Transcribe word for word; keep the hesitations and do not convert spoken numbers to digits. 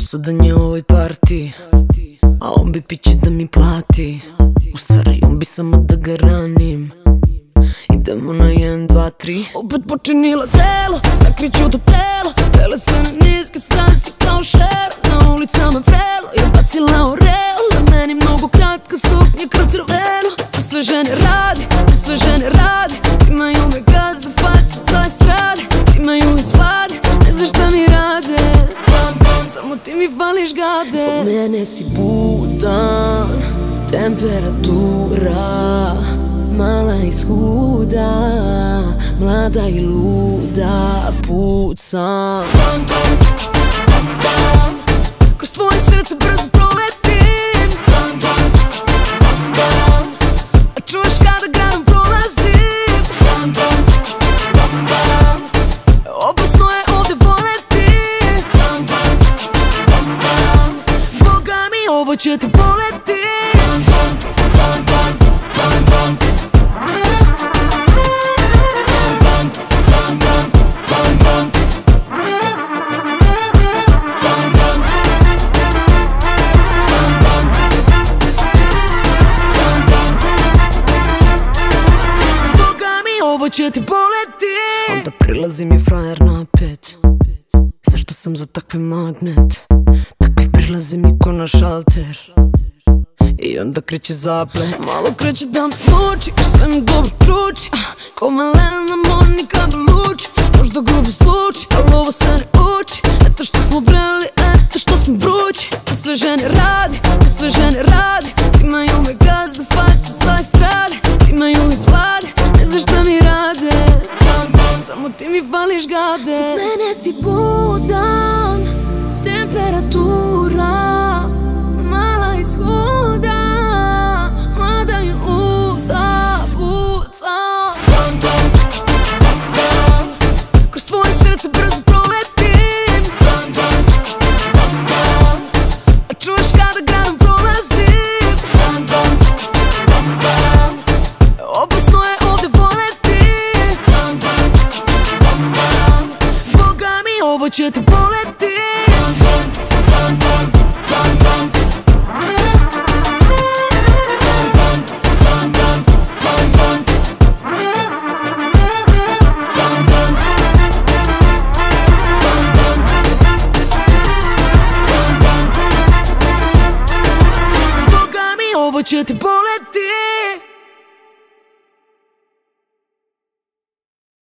sada nje ovoj parti, a on bi piće da mi plati. U stvari on bi samo da ga ranim. Idemo na jedan, dva, tri. Opet počinila telo, sakriću to telo. Vele se na niske strasti kao šer. Na ulicama vrelo, je bacila oreo. Na meni mnogo kratka suknja, krv crveno. To sve žene radi, to sve žene radi. Cimaju me gazda, faca sa estrade. Cimaju iz vlade, ne znaš šta mi rade. Samo ti mi fališ gade. Zbog mene si budan, temperatura mala i skuda, mlada i luda, pucam. Kroz tvoje srce brzo proletim, a čuješ kada gradom prolazim. Opasno je ovde voleti, Boga mi ovo će ti boleti. Ovo će ti boleti. Onda prilazi mi frajer na pet. Zašto sam za takve magnet? Takvi prilazi mi ko na šalter. I onda kreće zaplet. Malo kreće da me muči, jer sve mi dobro čuči. Ko Malena na Monika da luči. Možda grubi sluči, ali ovo se ne uči. Eto što smo vreli, eto što smo vrući. To sve žene radi, to sve žene radi. Cimaju me gazda, faca sa estrade. Cimaju iz vlade, ne znaš šta mi rade. Samo ti mi fališ gade. Zbog mene si budan, temperatura mala i skuda, mlada i luda, pucam. Kroz tvoje srce brzo proletim, a čuješ kada gradom prolazim. Opasno je ovde voleti, Boga mi ovo će ti boleti. Boga mi ovo će ti boleti.